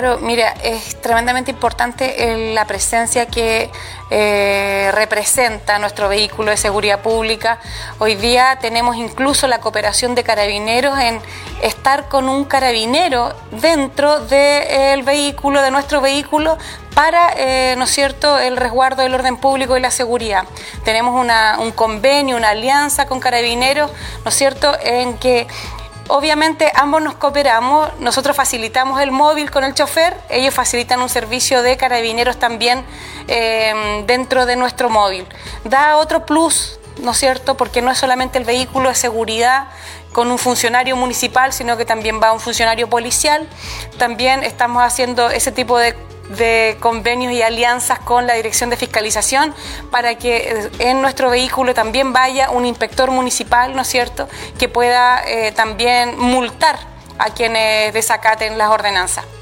Pero mira, es tremendamente importante la presencia que representa nuestro vehículo de seguridad pública. Hoy día tenemos incluso la cooperación de carabineros en estar con un carabinero dentro del vehículo, de nuestro vehículo, para, ¿no es cierto?, el resguardo del orden público y la seguridad. Tenemos un convenio, una alianza con carabineros, ¿no es cierto?, en que obviamente ambos nos cooperamos. Nosotros facilitamos el móvil con el chofer, ellos facilitan un servicio de carabineros también dentro de nuestro móvil. Da otro plus, ¿no es cierto?, porque no es solamente el vehículo de seguridad con un funcionario municipal, sino que también va un funcionario policial. También estamos haciendo ese tipo de convenios y alianzas con la Dirección de Fiscalización para que en nuestro vehículo también vaya un inspector municipal, ¿no es cierto?, que pueda también multar a quienes desacaten las ordenanzas.